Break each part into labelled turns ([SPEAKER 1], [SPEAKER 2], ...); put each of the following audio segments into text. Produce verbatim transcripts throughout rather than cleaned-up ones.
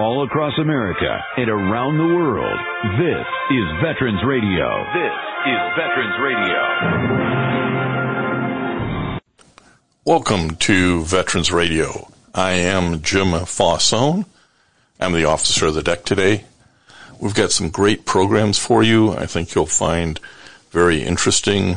[SPEAKER 1] all across America and around the world. This is Veterans Radio. This is Veterans Radio.
[SPEAKER 2] Welcome to Veterans Radio. I am Jim Fossone. I'm the officer of the deck today. We've got some great programs for you. I think you'll find very interesting.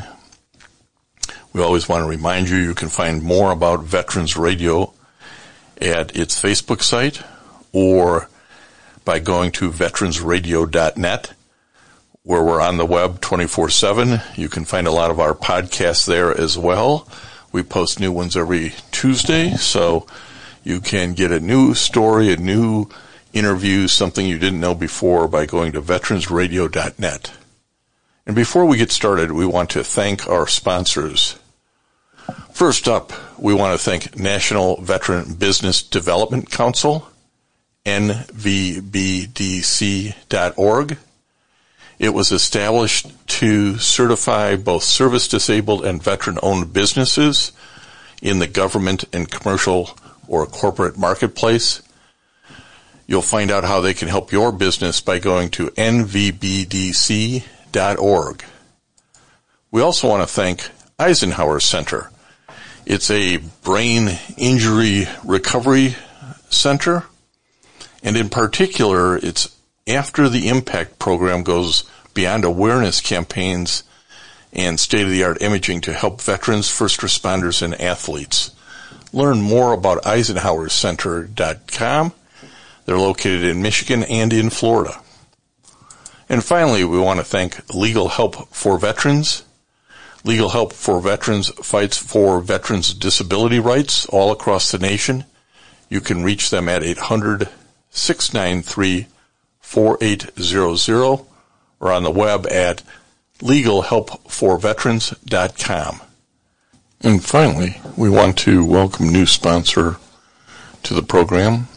[SPEAKER 2] We always want to remind you you can find more about Veterans Radio at its Facebook site or by going to veterans radio dot net, where we're on the web twenty-four seven. You can find a lot of our podcasts there as well. We post new ones every Tuesday, so you can get a new story, a new interview, something you didn't know before by going to veterans radio dot net. And before we get started, we want to thank our sponsors. First up, we want to thank National Veteran Business Development Council, N V B D C dot org. It was established to certify both service-disabled and veteran-owned businesses in the government and commercial or corporate marketplace. You'll find out how they can help your business by going to N V B D C dot org. We also want to thank Eisenhower Center. It's a brain injury recovery center, and in particular, it's after the impact program goes beyond awareness campaigns and state-of-the-art imaging to help veterans, first responders, and athletes. Learn more about eisenhower center dot com. They're located in Michigan and in Florida. And finally, we want to thank Legal Help for Veterans. Legal Help for Veterans fights for veterans' disability rights all across the nation. You can reach them at eight hundred, six nine three, four eight zero zero or on the web at legal help for veterans dot com. And finally, we want to welcome a new sponsor to the program,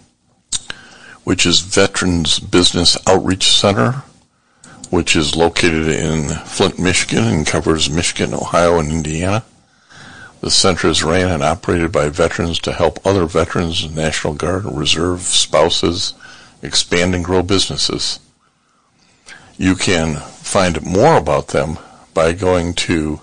[SPEAKER 2] which is Veterans Business Outreach Center, which is located in Flint, Michigan, and covers Michigan, Ohio, and Indiana. The center is ran and operated by veterans to help other veterans, National Guard, and Reserve spouses expand and grow businesses. You can find more about them by going to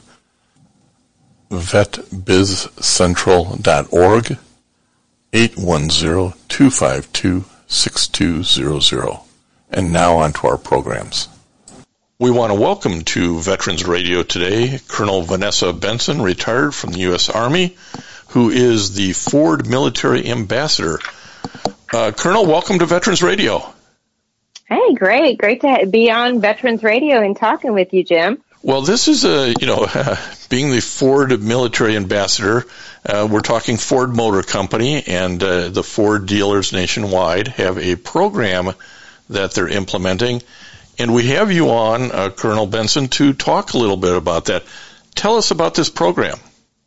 [SPEAKER 2] vet biz central dot org, eight one zero, two five two, six two zero zero. And now on to our programs. We want to welcome to Veterans Radio today Colonel Vanessa Benson, retired from the U S Army, who is the Ford Military Ambassador. Uh, Colonel, welcome to Veterans Radio.
[SPEAKER 3] Hey, great. Great to be on Veterans Radio and talking with you, Jim.
[SPEAKER 2] Well, this is a, you know, uh, being the Ford Military Ambassador, uh, we're talking Ford Motor Company, and uh, the Ford dealers nationwide have a program that they're implementing. And we have you on, uh, Colonel Benson, to talk a little bit about that. Tell us about this program.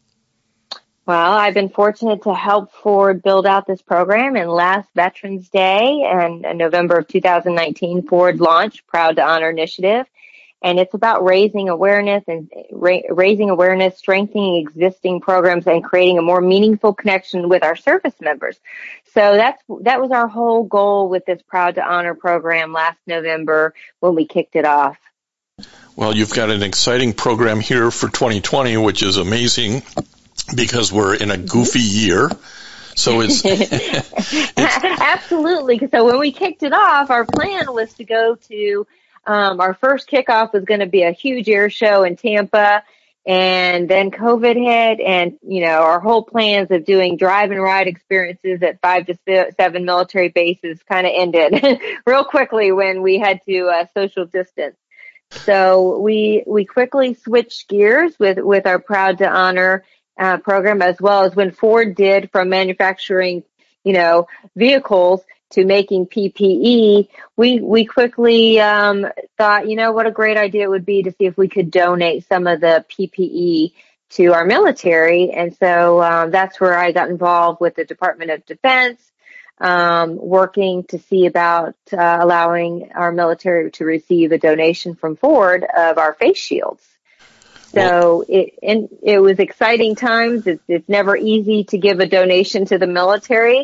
[SPEAKER 3] Well, I've been fortunate to help Ford build out this program, and last Veterans Day and in November of two thousand nineteen, Ford launched Proud to Honor Initiative. And it's about raising awareness and ra- raising awareness, strengthening existing programs, and creating a more meaningful connection with our service members. So that's that was our whole goal with this Proud to Honor program last November when we kicked it off.
[SPEAKER 2] Well, you've got an exciting program here for twenty twenty, which is amazing because we're in a goofy year. So it's, it's
[SPEAKER 3] absolutely. So when we kicked it off, our plan was to go to Um, our first kickoff was going to be a huge air show in Tampa, and then COVID hit, and, you know, our whole plans of doing drive and ride experiences at five to seven military bases kind of ended real quickly when we had to uh, social distance. So we we quickly switched gears with, with our Proud to Honor uh, program, as well as when Ford did from manufacturing, you know, vehicles to making P P E, we we quickly um, thought, you know, what a great idea it would be to see if we could donate some of the P P E to our military. And so um, that's where I got involved with the Department of Defense, um, working to see about uh, allowing our military to receive a donation from Ford of our face shields. So it and it was exciting times. It's, it's never easy to give a donation to the military.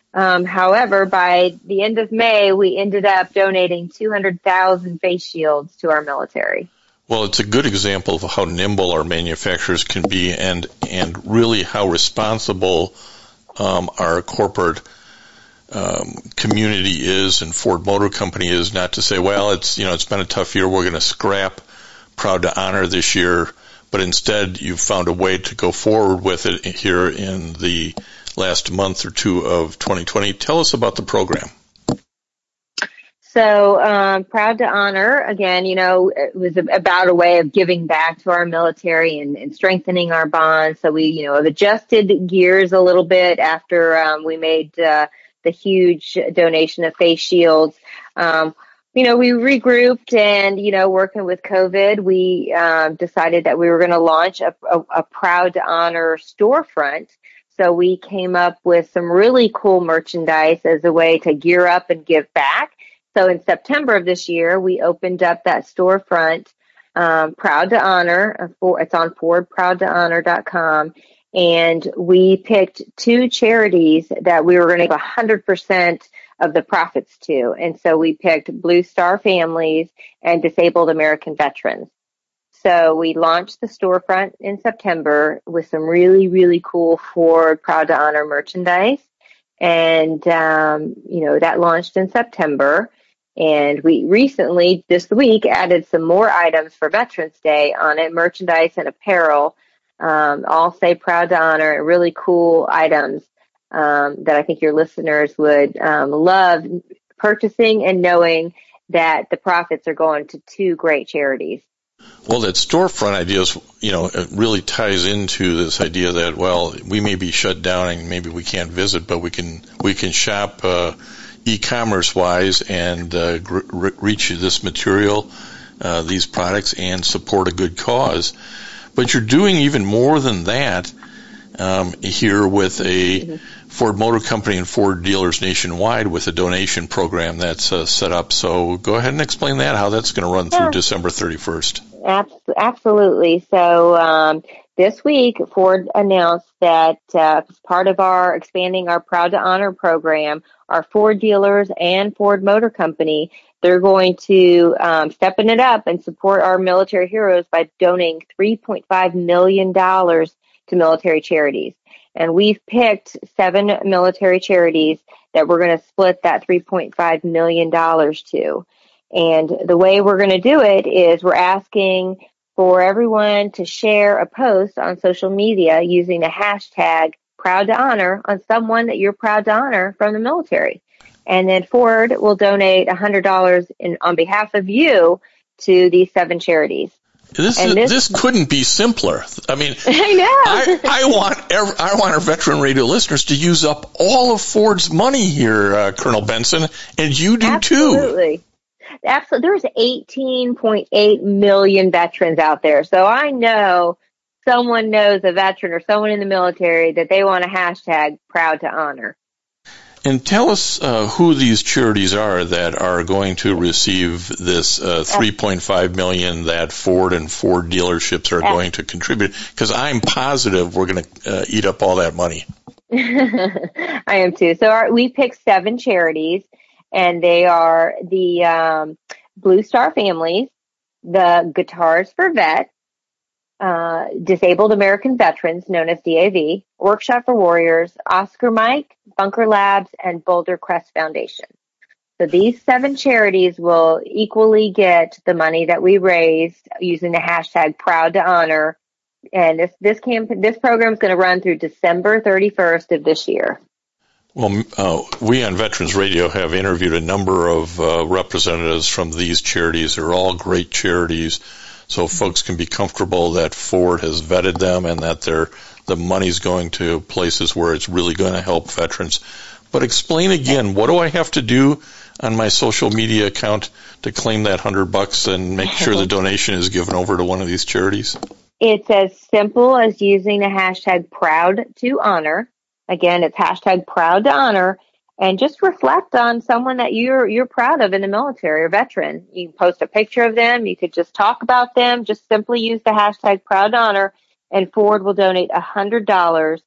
[SPEAKER 3] Um, however, by the end of May, we ended up donating two hundred thousand face shields to our military.
[SPEAKER 2] Well, it's a good example of how nimble our manufacturers can be, and and really how responsible um, our corporate um, community is, and Ford Motor Company is, not to say, well, it's you know it's been a tough year, we're going to scrap Proud to Honor this year, but instead you've found a way to go forward with it here in the last month or two of twenty twenty. Tell us about the program.
[SPEAKER 3] So, um, Proud to Honor, again, you know, it was about a way of giving back to our military and, and strengthening our bonds. So we, you know, have adjusted gears a little bit after um, we made uh, the huge donation of face shields. Um, you know, we regrouped and, you know, working with COVID, we um, decided that we were going to launch a, a, a Proud to Honor storefront. So we came up with some really cool merchandise as a way to gear up and give back. So in September of this year, we opened up that storefront, um, Proud to Honor. It's on Ford Proud to Honor dot com. And we picked two charities that we were going to give one hundred percent of the profits to. And so we picked Blue Star Families and Disabled American Veterans. So we launched the storefront in September with some really, really cool Ford Proud to Honor merchandise. And, um, you know, that launched in September. And we recently, this week, added some more items for Veterans Day on it, merchandise and apparel, um, all say Proud to Honor, really cool items um, that I think your listeners would um, love purchasing and knowing that the profits are going to two great charities.
[SPEAKER 2] Well, that storefront idea is, you know, it really ties into this idea that, well, we may be shut down and maybe we can't visit, but we can we can shop uh, e-commerce wise and uh, re- reach this material, uh, these products, and support a good cause. But you're doing even more than that um, here with a mm-hmm. Ford Motor Company and Ford dealers nationwide with a donation program that's uh, set up. So go ahead and explain that, how that's going to run through yeah. December thirty-first.
[SPEAKER 3] Absolutely. So um, this week, Ford announced that uh, as part of our expanding our Proud to Honor program, our Ford dealers and Ford Motor Company, they're going to um, stepping it up and support our military heroes by donating three point five million dollars to military charities. And we've picked seven military charities that we're going to split that three point five million dollars to. And the way we're going to do it is we're asking for everyone to share a post on social media using the hashtag Proud to Honor on someone that you're proud to honor from the military. And then Ford will donate one hundred dollars in, on behalf of you to these seven charities.
[SPEAKER 2] This, is, this this couldn't be simpler. I mean,
[SPEAKER 3] I know.
[SPEAKER 2] I, I want every, I want our Veteran Radio listeners to use up all of Ford's money here, uh, Colonel Benson, and you do
[SPEAKER 3] Absolutely.
[SPEAKER 2] too.
[SPEAKER 3] Absolutely. Absolutely. There's eighteen point eight million veterans out there. So I know someone knows a veteran or someone in the military that they want a hashtag Proud to Honor.
[SPEAKER 2] And tell us uh, who these charities are that are going to receive this uh, three point five million dollars that Ford and Ford dealerships are going to contribute, because I'm positive we're going to uh, eat up all that money.
[SPEAKER 3] I am too. So our, we picked seven charities, and they are the um, Blue Star Families, the Guitars for Vets, uh, Disabled American Veterans, known as D A V, Workshop for Warriors, Oscar Mike, Bunker Labs, and Boulder Crest Foundation. So these seven charities will equally get the money that we raised using the hashtag Proud to Honor. And this this camp this program is going to run through December thirty-first of this year.
[SPEAKER 2] Well, uh, we on Veterans Radio have interviewed a number of uh, representatives from these charities. They're all great charities, so folks can be comfortable that Ford has vetted them and that they're, the money's going to places where it's really going to help veterans. But explain again, what do I have to do on my social media account to claim that hundred bucks and make sure the donation is given over to one of these charities?
[SPEAKER 3] It's as simple as using the hashtag Proud to Honor. Again, it's hashtag Proud to Honor, and just reflect on someone that you're you're proud of in the military or veteran. You can post a picture of them. You could just talk about them. Just simply use the hashtag Proud to Honor, and Ford will donate one hundred dollars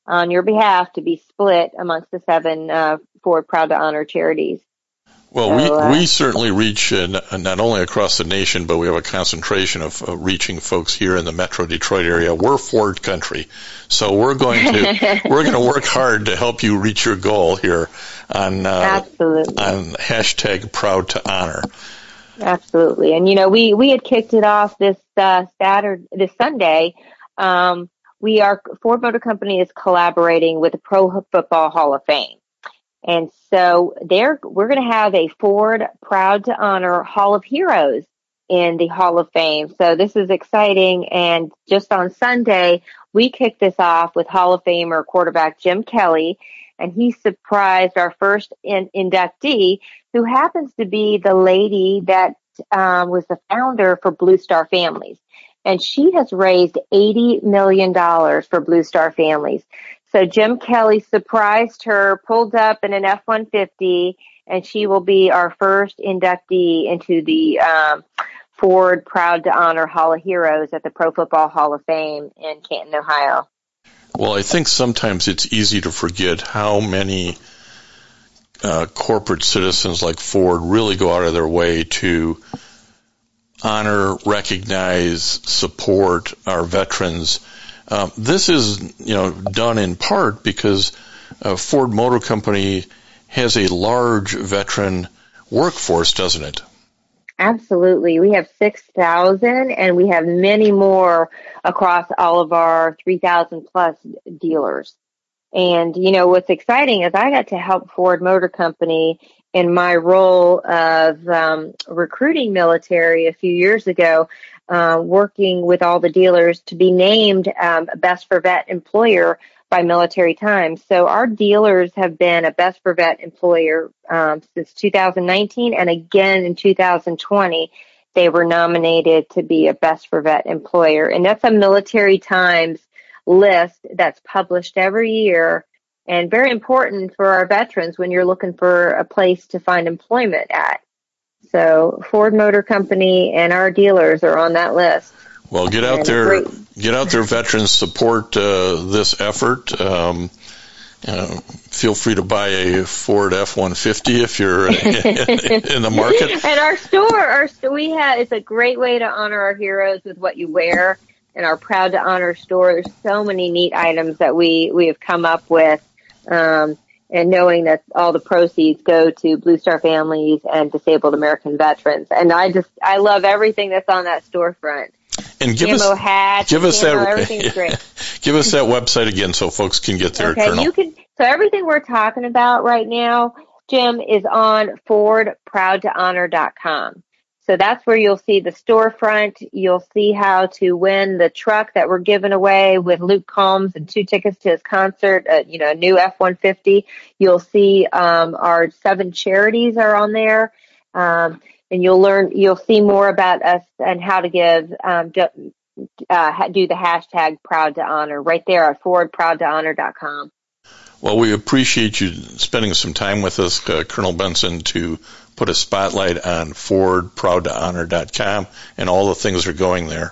[SPEAKER 3] on your behalf to be split amongst the seven uh, Ford Proud to Honor charities.
[SPEAKER 2] Well,
[SPEAKER 3] so,
[SPEAKER 2] we,
[SPEAKER 3] uh,
[SPEAKER 2] we certainly reach uh, not only across the nation, but we have a concentration of uh, reaching folks here in the Metro Detroit area. We're Ford country, so we're going to we're going to work hard to help you reach your goal here on uh,
[SPEAKER 3] Absolutely.
[SPEAKER 2] on hashtag Proud to Honor.
[SPEAKER 3] Absolutely, and you know we we had kicked it off this uh, Saturday, this Sunday. Um, we are Ford Motor Company is collaborating with the Pro Football Hall of Fame. And so there, we're going to have a Ford Proud to Honor Hall of Heroes in the Hall of Fame. So this is exciting. And just on Sunday, we kicked this off with Hall of Famer quarterback Jim Kelly. And he surprised our first in, inductee, who happens to be the lady that um, was the founder for Blue Star Families. And she has raised eighty million dollars for Blue Star Families. So Jim Kelly surprised her, pulled up in an F one fifty, and she will be our first inductee into the um, Ford Proud to Honor Hall of Heroes at the Pro Football Hall of Fame in Canton, Ohio.
[SPEAKER 2] Well, I think sometimes it's easy to forget how many uh, corporate citizens like Ford really go out of their way to honor, recognize, support our veterans. Um, this is, you know, done in part because uh, Ford Motor Company has a large veteran workforce, doesn't it?
[SPEAKER 3] Absolutely. We have six thousand, and we have many more across all of our three thousand plus dealers. And, you know, what's exciting is I got to help Ford Motor Company in my role of um, recruiting military a few years ago. Uh, working with all the dealers to be named um, Best for Vet employer by Military Times. So our dealers have been a Best for Vet employer um, since two thousand nineteen, and again in two thousand twenty, they were nominated to be a Best for Vet employer. And that's a Military Times list that's published every year and very important for our veterans when you're looking for a place to find employment at. So Ford Motor Company and our dealers are on that list.
[SPEAKER 2] Well, get out and there, great. get out there, veterans, support uh, this effort. Um, uh, feel free to buy a Ford F one fifty if you're in, in the market.
[SPEAKER 3] And our store, our store, we have, it's a great way to honor our heroes with what you wear. In our Proud to Honor store, there's so many neat items that we, we have come up with. Um, and knowing that all the proceeds go to Blue Star Families and disabled American veterans. And I just, I love everything that's on that storefront.
[SPEAKER 2] And give
[SPEAKER 3] camo
[SPEAKER 2] us,
[SPEAKER 3] hats,
[SPEAKER 2] give us
[SPEAKER 3] camo,
[SPEAKER 2] that,
[SPEAKER 3] everything's great.
[SPEAKER 2] Give us that website again so folks can get there,
[SPEAKER 3] okay,
[SPEAKER 2] Colonel.
[SPEAKER 3] You can, so everything we're talking about right now, Jim, is on Ford Proud to Honor dot com. So that's where you'll see the storefront. You'll see how to win the truck that we're giving away with Luke Combs and two tickets to his concert, uh, you know, a new F one fifty. You'll see um, our seven charities are on there. Um, and you'll learn, you'll see more about us and how to give, um, do, uh, do the hashtag Proud to Honor right there at Ford Proud to Honor dot com.
[SPEAKER 2] Well, we appreciate you spending some time with us, uh, Colonel Benson, to put a spotlight on Ford Proud to Honor dot com and all the things that are going there.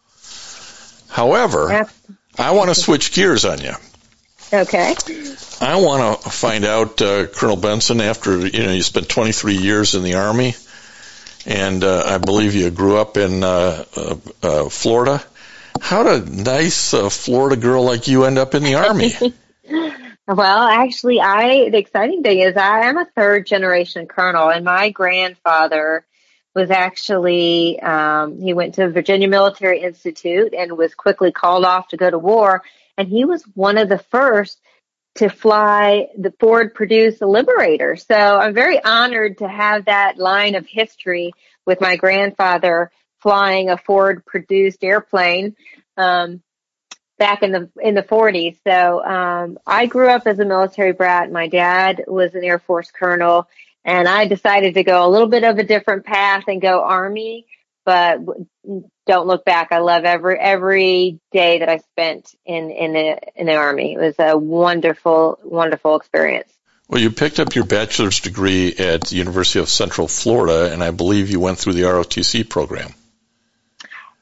[SPEAKER 2] However, yep. I want to switch gears on you.
[SPEAKER 3] Okay.
[SPEAKER 2] I want to find out, uh, Colonel Benson, after, you know, you spent twenty-three years in the Army, and uh, I believe you grew up in uh, uh, uh, Florida. How did a nice uh, Florida girl like you end up in the Army?
[SPEAKER 3] Well, actually, I, the exciting thing is I am a third generation colonel, and my grandfather was actually, um, he went to Virginia Military Institute and was quickly called off to go to war. And he was one of the first to fly the Ford produced Liberator. So I'm very honored to have that line of history with my grandfather flying a Ford produced airplane. Um, back in the in the forties. So um, I grew up as a military brat. My dad was an Air Force colonel, and I decided to go a little bit of a different path and go Army, but don't look back. I love every every day that I spent in, in, the, in the Army. It was a wonderful, wonderful experience.
[SPEAKER 2] Well, you picked up your bachelor's degree at the University of Central Florida, and I believe you went through the R O T C program.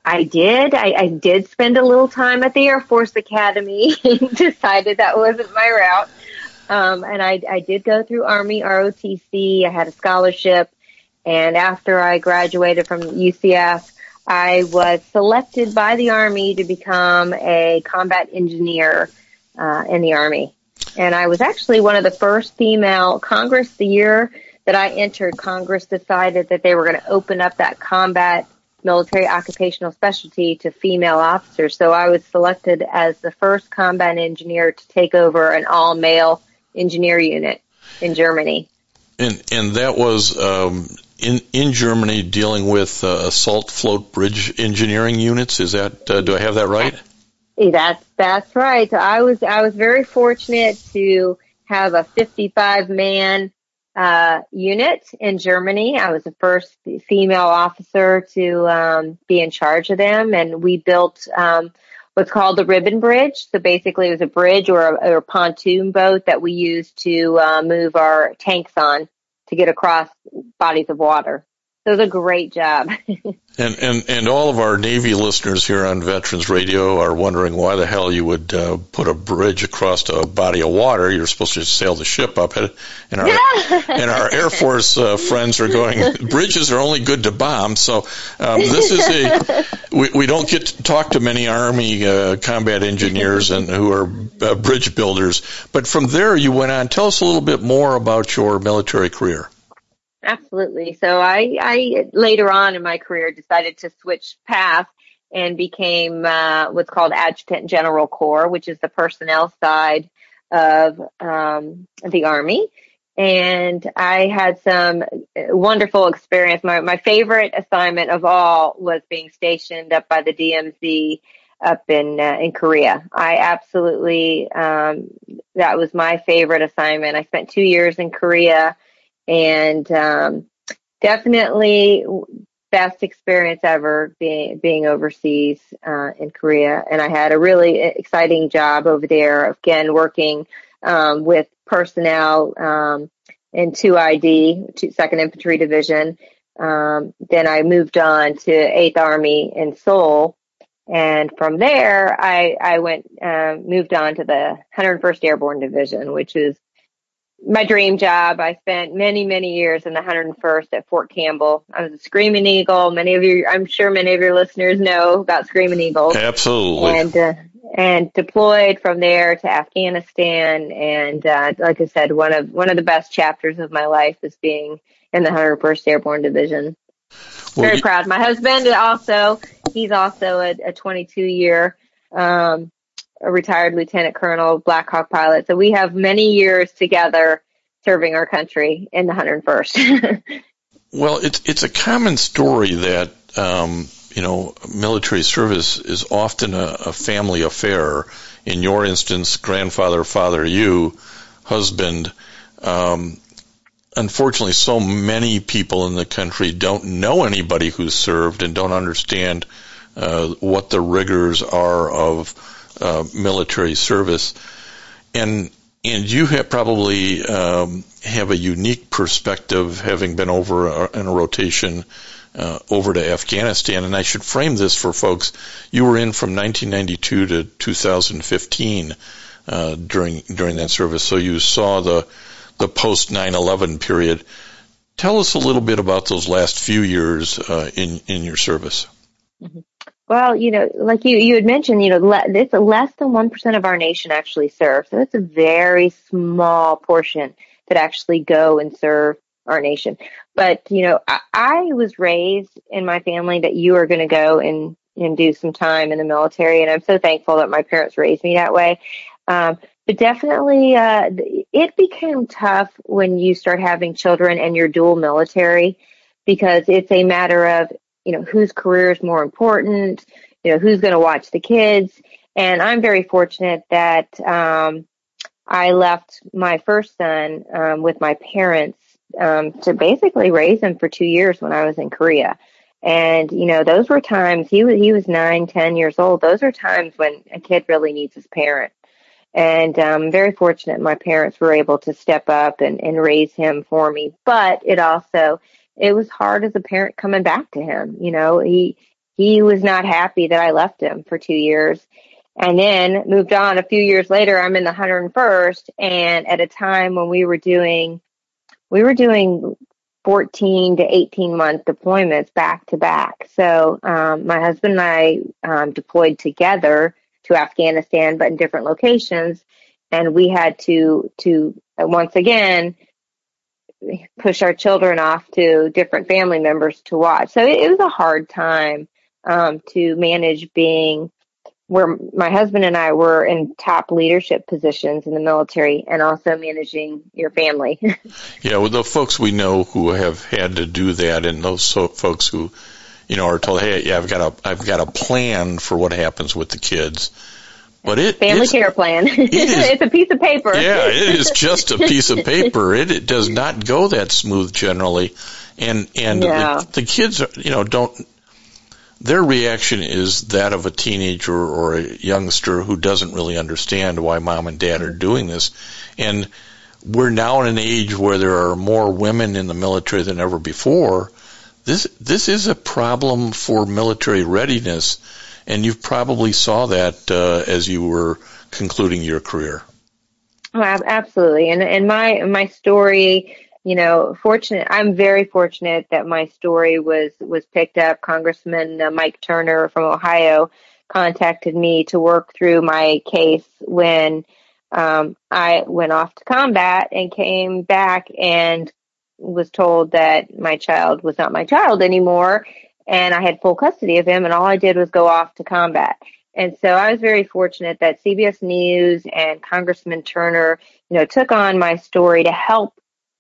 [SPEAKER 3] I did. I, I did spend a little time at the Air Force Academy and decided that wasn't my route. Um, and I, I did go through Army R O T C. I had a scholarship. And after I graduated from U C F, I was selected by the Army to become a combat engineer uh, in the Army. And I was actually one of the first female. Congress, the year that I entered, Congress decided that they were going to open up that combat military occupational specialty to female officers. So I was selected as the first combat engineer to take over an all-male engineer unit in Germany.
[SPEAKER 2] And and that was um, in in Germany dealing with uh, assault float bridge engineering units. Is that uh, do I have that right?
[SPEAKER 3] That's that's right. So I was I was very fortunate to have a fifty-five man uh, unit in Germany. I was the first female officer to um, be in charge of them, and we built um, what's called the ribbon bridge. So basically, it was a bridge or a, or a pontoon boat that we used to uh, move our tanks on to get across bodies of water. So it was a great job.
[SPEAKER 2] and, and and all of our Navy listeners here on Veterans Radio are wondering why the hell you would uh, put a bridge across a body of water. You're supposed to just sail the ship up. And our, and our Air Force uh, friends are going, bridges are only good to bomb. So um, this is a, we, we don't get to talk to many Army uh, combat engineers and who are uh, bridge builders. But from there you went on. Tell us a little bit more about your military career.
[SPEAKER 3] Absolutely. So I, I later on in my career decided to switch paths and became uh, what's called Adjutant General Corps, which is the personnel side of um, the Army. And I had some wonderful experience. My, my favorite assignment of all was being stationed up by the D M Z up in uh, in Korea. I absolutely, um, that was my favorite assignment. I spent two years in Korea. And um, definitely best experience ever being being overseas uh, in Korea. And I had a really exciting job over there, again, working um, with personnel um, in two I D, second Infantry Division. Um, then I moved on to eighth Army in Seoul. And from there, I, I went, uh, moved on to the one hundred first Airborne Division, which is my dream job. I spent many, many years in the one hundred first at Fort Campbell. I was a Screaming Eagle. Many of you, I'm sure many of your listeners know about Screaming Eagles.
[SPEAKER 2] Absolutely.
[SPEAKER 3] And, uh, and deployed from there to Afghanistan. And, uh, like I said, one of, one of the best chapters of my life is being in the one hundred first Airborne Division. Well, Very you- proud. My husband also, he's also a, a twenty-two year, um, a retired lieutenant colonel, Black Hawk pilot. So we have many years together serving our country in the one hundred first.
[SPEAKER 2] Well, it's it's a common story that, um, you know, military service is often a, a family affair. In your instance, grandfather, father, you, husband. Um, unfortunately, so many people in the country don't know anybody who's served and don't understand uh, what the rigors are of Uh, military service, and and you have probably um, have a unique perspective, having been over a, in a rotation uh, over to Afghanistan. And I should frame this for folks: you were in from nineteen ninety-two to two thousand fifteen uh, during during that service, so you saw the the post nine eleven period. Tell us a little bit about those last few years uh, in in your service.
[SPEAKER 3] Mm-hmm. Well, you know, like you, you had mentioned, you know, le- it's less than one percent of our nation actually serve. So it's a very small portion that actually go and serve our nation. But, you know, I, I was raised in my family that you are going to go and, and do some time in the military. And I'm so thankful that my parents raised me that way. Um, but definitely, uh, it became tough when you start having children and you're dual military, because it's a matter of, you know, whose career is more important, you know, who's going to watch the kids. And I'm very fortunate that um, I left my first son um, with my parents um, to basically raise him for two years when I was in Korea. And, you know, those were times, he was, he was nine, ten years old. Those are times when a kid really needs his parent. And I'm very fortunate my parents were able to step up and, and raise him for me. But it also, it was hard as a parent coming back to him. You know, he, he was not happy that I left him for two years. And then moved on a few years later. I'm in the one hundred first, and at a time when we were doing, we were doing fourteen to eighteen month deployments back to back. So um, my husband and I um, deployed together to Afghanistan, but in different locations, and we had to to uh, once again push our children off to different family members to watch. So it, it was a hard time um, to manage being where my husband and I were in top leadership positions in the military and also managing your family.
[SPEAKER 2] Yeah, well, the folks we know who have had to do that, and those so, folks who, you know, are told, hey, yeah, I've got a, I've got a plan for what happens with the kids. But it
[SPEAKER 3] family care plan. It is, it's a piece of paper.
[SPEAKER 2] Yeah, it is just a piece of paper. It, it does not go that smooth generally, and and
[SPEAKER 3] yeah.
[SPEAKER 2] the, the kids, are, you know, don't. Their reaction is that of a teenager or a youngster who doesn't really understand why mom and dad are doing this. And we're now in an age where there are more women in the military than ever before. This this is a problem for military readiness, and you probably saw that uh, as you were concluding your career.
[SPEAKER 3] Oh, absolutely. And and my my story, you know, fortunate. I'm very fortunate that my story was was picked up. Congressman uh, Mike Turner from Ohio contacted me to work through my case when um, I went off to combat and came back and was told that my child was not my child anymore, and I had full custody of him, and all I did was go off to combat. And so I was very fortunate that C B S News and Congressman Turner, you know, took on my story to help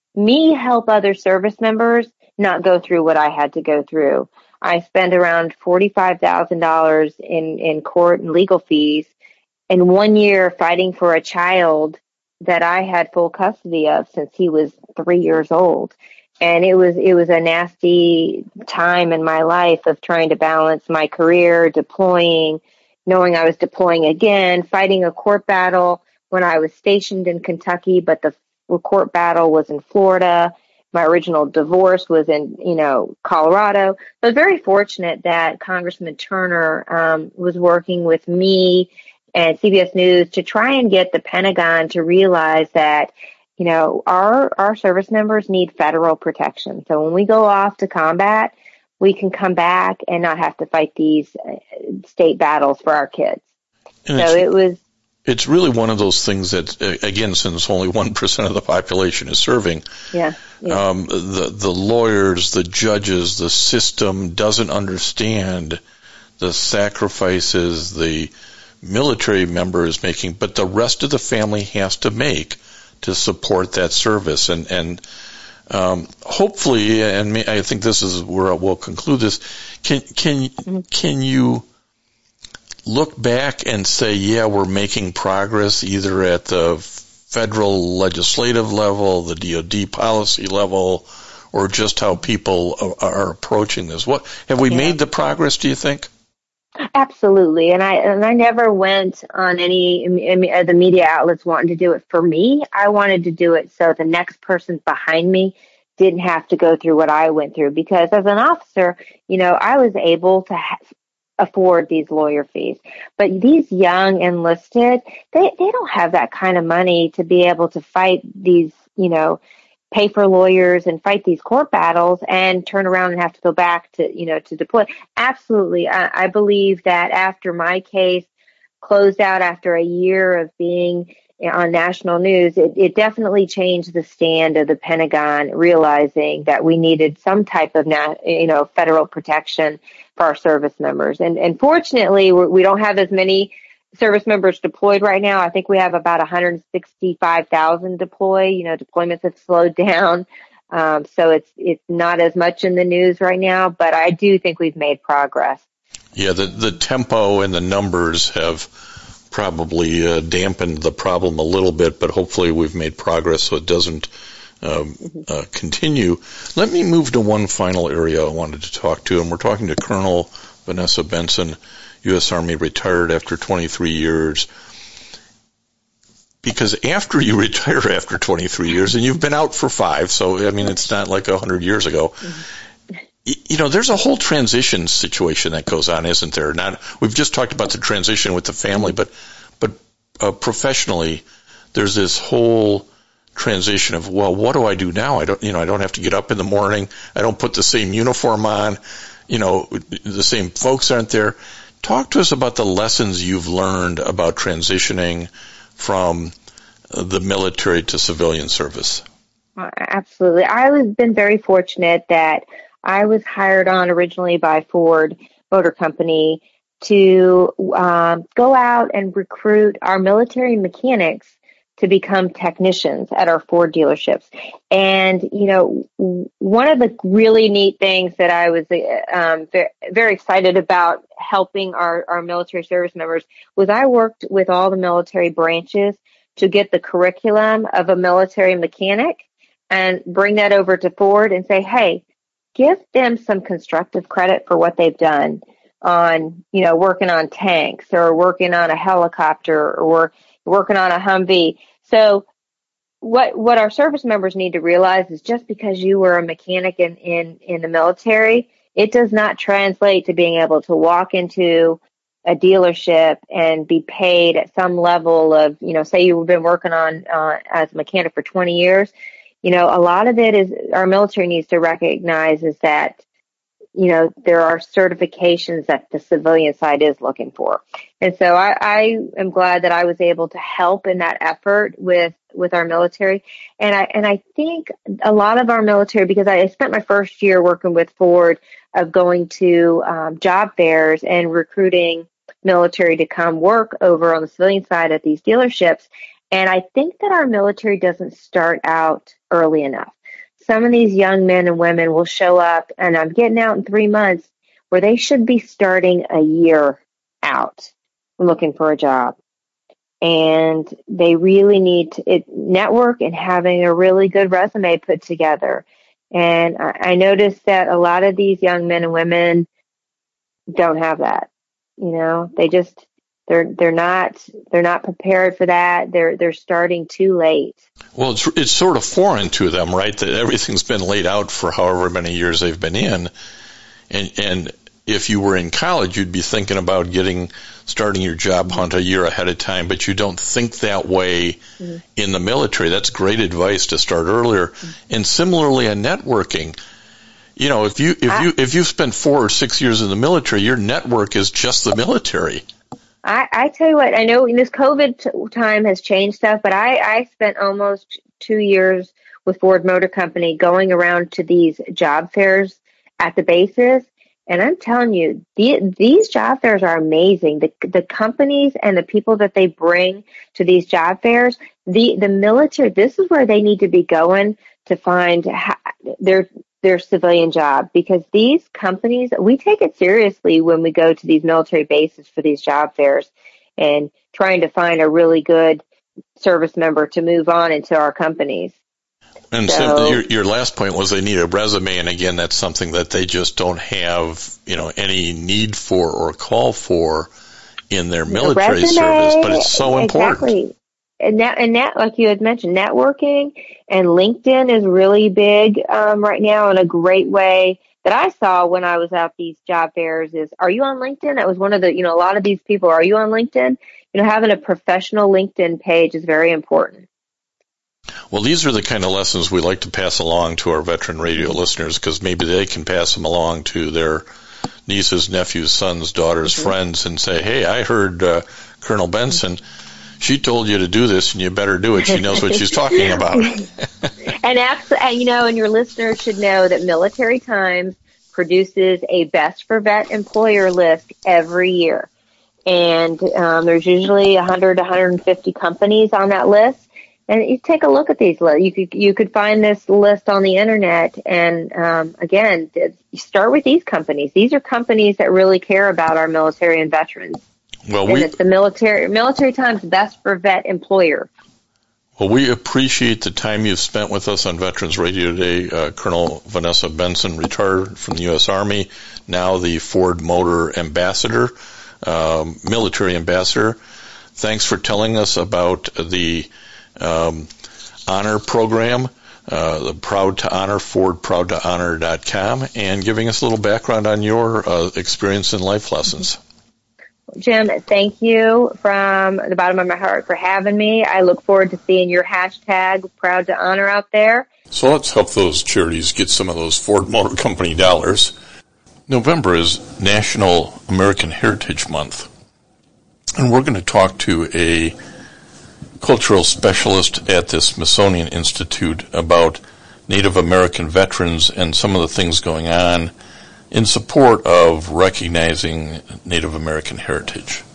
[SPEAKER 3] me help other service members not go through what I had to go through. I spent around forty-five thousand dollars in, in court and legal fees in one year fighting for a child that I had full custody of since he was three years old. And it was, it was a nasty time in my life of trying to balance my career, deploying, knowing I was deploying again, fighting a court battle when I was stationed in Kentucky, but the court battle was in Florida. My original divorce was in, you know, Colorado. I was very fortunate that Congressman Turner um, was working with me and C B S News to try and get the Pentagon to realize that, you know, our, our service members need federal protection. So when we go off to combat, we can come back and not have to fight these state battles for our kids. And so it was.
[SPEAKER 2] It's really one of those things that, again, since only one percent of the population is serving,
[SPEAKER 3] yeah, yeah.
[SPEAKER 2] Um, the, the lawyers, the judges, the system doesn't understand the sacrifices the military member is making, but the rest of the family has to make to support that service. And, and um, hopefully, and I think this is where we'll conclude this, can, can, mm-hmm. can you look back and say, yeah, we're making progress either at the federal legislative level, the D O D policy level, or just how people are approaching this? What have we yeah. made the progress, do you think?
[SPEAKER 3] Absolutely. And I and I never went on any of the media outlets wanting to do it for me. I wanted to do it so the next person behind me didn't have to go through what I went through, because as an officer, you know, I was able to ha- afford these lawyer fees. But these young enlisted, they, they don't have that kind of money to be able to fight these, you know, pay for lawyers and fight these court battles and turn around and have to go back to, you know, to deploy. Absolutely. I, I believe that after my case closed out after a year of being on national news, it, it definitely changed the stand of the Pentagon, realizing that we needed some type of, na- you know, federal protection for our service members. And, and fortunately, we're, we don't have as many service members deployed right now. I think we have about one hundred sixty-five thousand deploy. You know, deployments have slowed down. Um, so it's, it's not as much in the news right now, but I do think we've made progress.
[SPEAKER 2] Yeah, the, the tempo and the numbers have probably uh, dampened the problem a little bit, but hopefully we've made progress so it doesn't um, uh, continue. Let me move to one final area I wanted to talk to, and we're talking to Colonel Vanessa Benson, U S Army, retired after twenty-three years. Because after you retire after twenty-three years, and you've been out for five, so, I mean, it's not like one hundred years ago, you know, there's a whole transition situation that goes on, isn't there? Not, we've just talked about the transition with the family, but but uh, professionally, there's this whole transition of, well, what do I do now? I don't, you know, I don't have to get up in the morning. I don't put the same uniform on. You know, the same folks aren't there. Talk to us about the lessons you've learned about transitioning from the military to civilian service.
[SPEAKER 3] Absolutely. I've been very fortunate that I was hired on originally by Ford Motor Company to um, go out and recruit our military mechanics to become technicians at our Ford dealerships. And, you know, one of the really neat things that I was um, very, very excited about helping our, our military service members was I worked with all the military branches to get the curriculum of a military mechanic and bring that over to Ford and say, hey, give them some constructive credit for what they've done on, you know, working on tanks or working on a helicopter or working on a Humvee. So what what our service members need to realize is just because you were a mechanic in, in, in the military, it does not translate to being able to walk into a dealership and be paid at some level of, you know, say you've been working on uh, as a mechanic for twenty years. You know, a lot of it is our military needs to recognize is that, you know, there are certifications that the civilian side is looking for. And so I, I am glad that I was able to help in that effort with, with our military. And I, and I think a lot of our military, because I spent my first year working with Ford of going to um, job fairs and recruiting military to come work over on the civilian side at these dealerships. And I think that our military doesn't start out early enough. Some of these young men and women will show up, and I'm getting out in three months where they should be starting a year out looking for a job. And they really need to it, network and having a really good resume put together. And I, I noticed that a lot of these young men and women don't have that. You know, they just they're they're not they're not prepared for that. They're they're starting too late.
[SPEAKER 2] Well, it's it's sort of foreign to them, right? That everything's been laid out for however many years they've been in, and and if you were in college, you'd be thinking about getting starting your job hunt a year ahead of time, but you don't think that way mm-hmm. in the military. That's great advice to start earlier. Mm-hmm. And similarly, in networking, you know, if you if I, you if you've spent four or six years in the military, your network is just the military.
[SPEAKER 3] I, I tell you what, I know this COVID t- time has changed stuff, but I, I spent almost two years with Ford Motor Company going around to these job fairs at the bases. And I'm telling you, the, these job fairs are amazing. The, the companies and the people that they bring to these job fairs, the, the military, this is where they need to be going to find ha- their their civilian job, because these companies, we take it seriously when we go to these military bases for these job fairs and trying to find a really good service member to move on into our companies.
[SPEAKER 2] And so, so your, your last point was they need a resume, and again, that's something that they just don't have, you know, any need for or call for in their military
[SPEAKER 3] resume,
[SPEAKER 2] service, but it's so important.
[SPEAKER 3] Exactly. And that, and that, like you had mentioned, networking and LinkedIn is really big um, right now, and a great way that I saw when I was at these job fairs is, are you on LinkedIn? That was one of the, you know, a lot of these people, are you on LinkedIn? You know, having a professional LinkedIn page is very important.
[SPEAKER 2] Well, these are the kind of lessons we like to pass along to our veteran radio listeners, because maybe they can pass them along to their nieces, nephews, sons, daughters, mm-hmm. friends, and say, hey, I heard uh, Colonel Benson, she told you to do this, and you better do it. She knows what she's talking about.
[SPEAKER 3] and, and, you know, and your listeners should know that Military Times produces a Best for Vet employer list every year. And um, there's usually one hundred, one hundred fifty companies on that list. And you take a look at these lists. You could you could find this list on the internet. And um, again, start with these companies. These are companies that really care about our military and veterans.
[SPEAKER 2] Well,
[SPEAKER 3] and
[SPEAKER 2] we,
[SPEAKER 3] it's the military Military Times Best for Vet employer.
[SPEAKER 2] Well, we appreciate the time you've spent with us on Veterans Radio today, uh, Colonel Vanessa Benson, retired from the U S Army, now the Ford Motor Ambassador, um, military ambassador. Thanks for telling us about the um, honor program uh, the Proud to Honor, Ford Proud to Honor dot com, and giving us a little background on your uh, experience and life lessons.
[SPEAKER 3] Jim, thank you from the bottom of my heart for having me. I look forward to seeing your hashtag Proud to Honor out there.
[SPEAKER 2] So let's help those charities get some of those Ford Motor Company dollars. November is National American Heritage Month, and we're going to talk to a cultural specialist at the Smithsonian Institute about Native American veterans and some of the things going on in support of recognizing Native American heritage.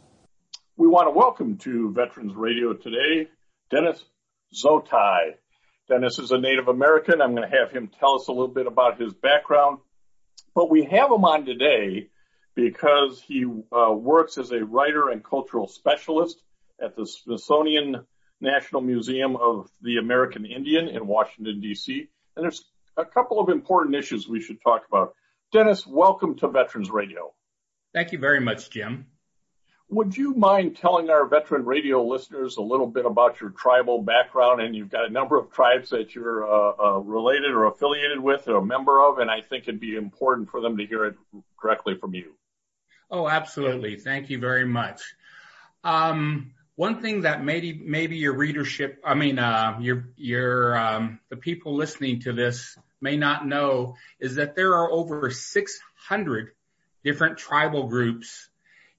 [SPEAKER 4] We want to welcome to Veterans Radio today, Dennis Zotai. Dennis is a Native American. I'm going to have him tell us a little bit about his background. But we have him on today because he uh, works as a writer and cultural specialist at the Smithsonian National Museum of the American Indian in Washington, D C. And there's a couple of important issues we should talk about. Dennis, welcome to Veterans Radio.
[SPEAKER 5] Thank you very much, Jim.
[SPEAKER 4] Would you mind telling our Veteran Radio listeners a little bit about your tribal background? And you've got a number of tribes that you're uh, uh, related or affiliated with or a member of, and I think it'd be important for them to hear it directly from you.
[SPEAKER 5] Oh, absolutely. Thank you very much. Um, one thing that maybe maybe your readership, I mean, uh, your your um, the people listening to this may not know is that there are over six hundred different tribal groups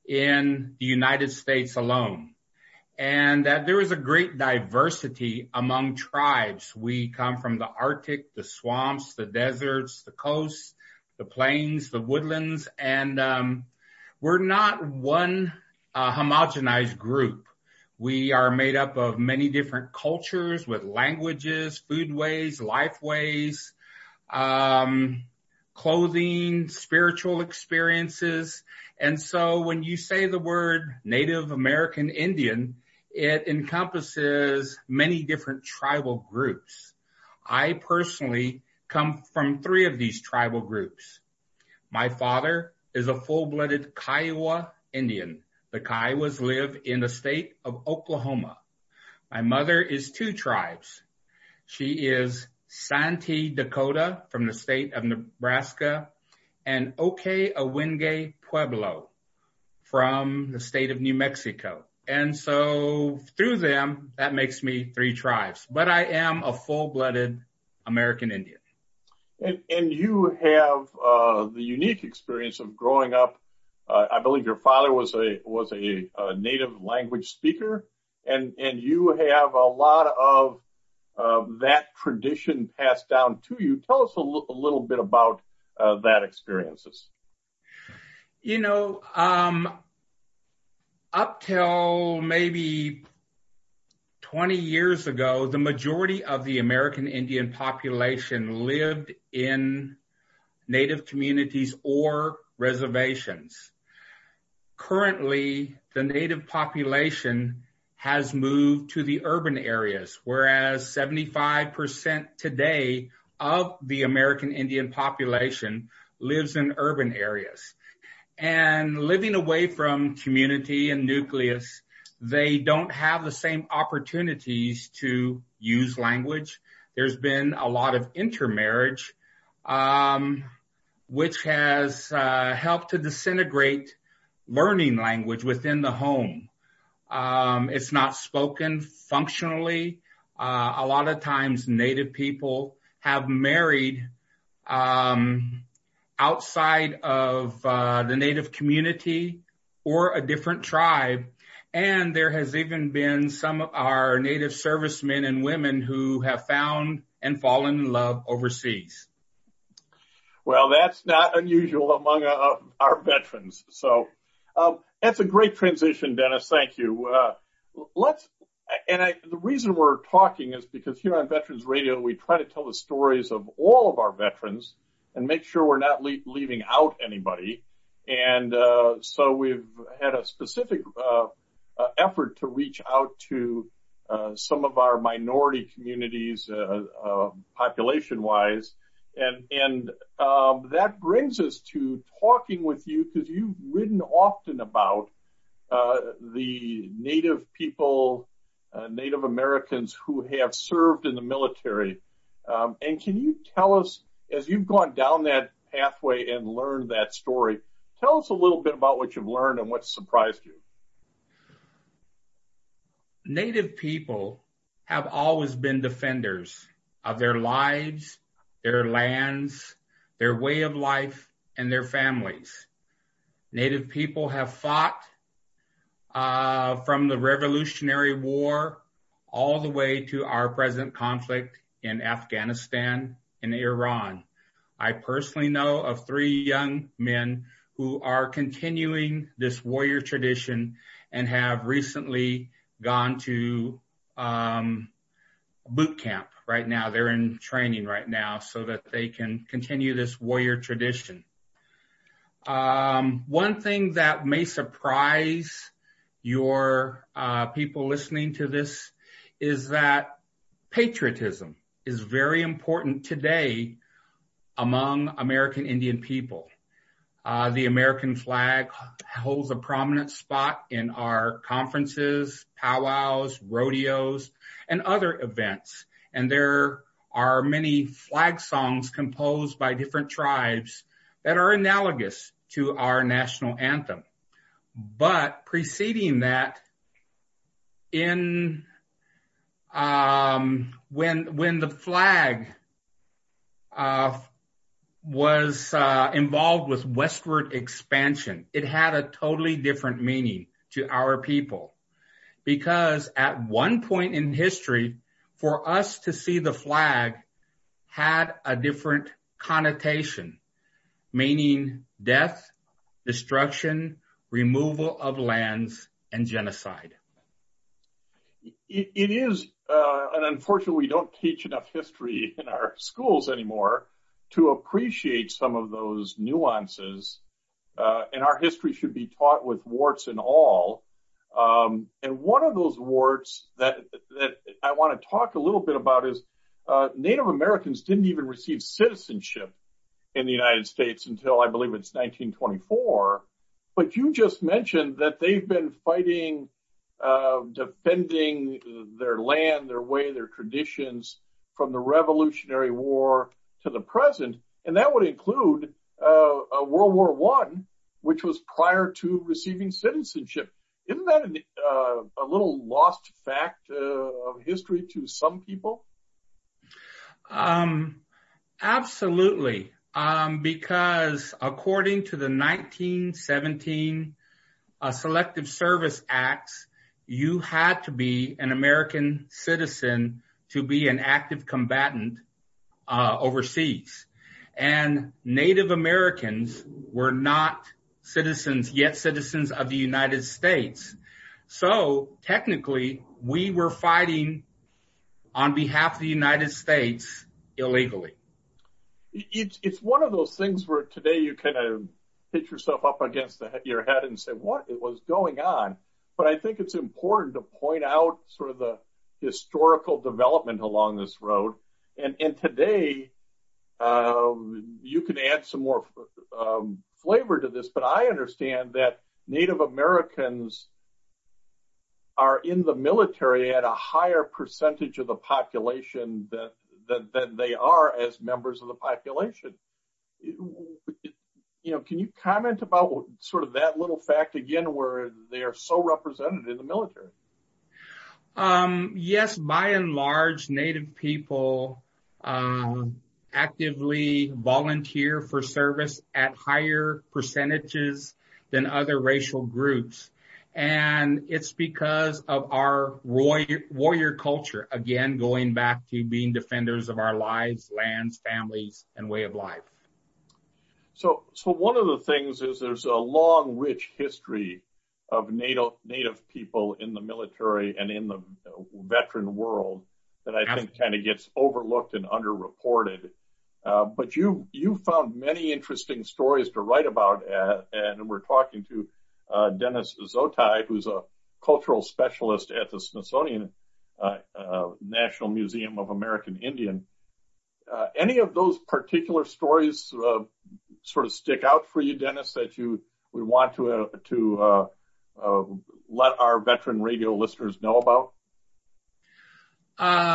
[SPEAKER 5] in the United States alone, and that there is a great diversity among tribes. We come from the Arctic, the swamps, the deserts, the coasts, the plains, the woodlands, and um, we're not one uh, homogenized group. We are made up of many different cultures with languages, foodways, lifeways, um, clothing, spiritual experiences. And so when you say the word Native American Indian, it encompasses many different tribal groups. I personally come from three of these tribal groups. My father is a full-blooded Kiowa Indian. The Kiowas live in the state of Oklahoma. My mother is two tribes. She is Santee Dakota from the state of Nebraska and Oke-Awenge Pueblo from the state of New Mexico. And so through them, that makes me three tribes. But I am a full-blooded American Indian.
[SPEAKER 4] And, and you have uh, the unique experience of growing up. Uh, I believe your father was a was a, a native language speaker, and and you have a lot of uh, that tradition passed down to you. Tell us a, l- a little bit about uh, that experiences.
[SPEAKER 5] You know, um, up till maybe twenty years ago, the majority of the American Indian population lived in native communities or reservations. Currently, the native population has moved to the urban areas, whereas seventy-five percent today of the American Indian population lives in urban areas. And living away from community and nucleus, they don't have the same opportunities to use language. There's been a lot of intermarriage, um, which has uh, helped to disintegrate learning language within the home. Um, it's not spoken functionally. Uh, a lot of times Native people have married um, outside of uh, the Native community or a different tribe. And there has even been some of our Native servicemen and women who have found and fallen in love overseas.
[SPEAKER 4] Well, that's not unusual among uh, our veterans. So um, that's a great transition, Dennis. Thank you. Uh, let's, and I, the reason we're talking is because here on Veterans Radio, we try to tell the stories of all of our veterans and make sure we're not le- leaving out anybody. And uh, so we've had a specific uh, uh, effort to reach out to uh, some of our minority communities, uh, uh, population-wise. And, and, um, that brings us to talking with you because you've written often about, uh, the Native people, uh, Native Americans who have served in the military. Um, and can you tell us, as you've gone down that pathway and learned that story, tell us a little bit about what you've learned and what surprised you.
[SPEAKER 5] Native people have always been defenders of their lives, their lands, their way of life, and their families. Native people have fought uh, from the Revolutionary War all the way to our present conflict in Afghanistan and Iran. I personally know of three young men who are continuing this warrior tradition and have recently gone to um, boot camp right now. They're in training right now so that they can continue this warrior tradition. Um, one thing that may surprise your uh, people listening to this is that patriotism is very important today among American Indian people. Uh, the American flag holds a prominent spot in our conferences, powwows, rodeos, and other events. And there are many flag songs composed by different tribes that are analogous to our national anthem. But preceding that, in um, when when the flag uh, was uh, involved with westward expansion, it had a totally different meaning to our people. Because at one point in history, for us to see the flag had a different connotation, meaning death, destruction, removal of lands, and genocide.
[SPEAKER 4] It, it is, uh, and unfortunately we don't teach enough history in our schools anymore to appreciate some of those nuances, uh, and our history should be taught with warts and all. Um, and one of those warts that that I want to talk a little bit about is uh, Native Americans didn't even receive citizenship in the United States until I believe it's nineteen twenty-four. But you just mentioned that they've been fighting, uh, defending their land, their way, their traditions from the Revolutionary War to the present, and that would include uh, uh, World War One, which was prior to receiving citizenship. Isn't that a, uh, a little lost fact uh, of history to some people?
[SPEAKER 5] Um, absolutely, um, because according to the nineteen seventeen uh, Selective Service Acts, you had to be an American citizen to be an active combatant Uh, overseas. And Native Americans were not citizens, yet citizens of the United States. So technically, we were fighting on behalf of the United States illegally.
[SPEAKER 4] It's, it's one of those things where today you kind of hit yourself up against the, your head and say, what was going on? But I think it's important to point out sort of the historical development along this road. And, and today, um, you can add some more um, flavor to this, but I understand that Native Americans are in the military at a higher percentage of the population than, than, than they are as members of the population. You know, can you comment about sort of that little fact again, where they are so represented in the military?
[SPEAKER 5] Um, yes, by and large, Native people Uh, actively volunteer for service at higher percentages than other racial groups. And it's because of our warrior, warrior culture, again, going back to being defenders of our lives, lands, families, and way of life.
[SPEAKER 4] So, so one of the things is there's a long, rich history of Native, Native people in the military and in the veteran world that I think kind of gets overlooked and underreported. Uh, but you you found many interesting stories to write about, uh, and we're talking to uh, Dennis Zotai, who's a cultural specialist at the Smithsonian uh, uh, National Museum of American Indian. Uh, any of those particular stories uh, sort of stick out for you, Dennis, that you would want to uh, to uh, uh, let our veteran radio listeners know about?
[SPEAKER 5] Uh,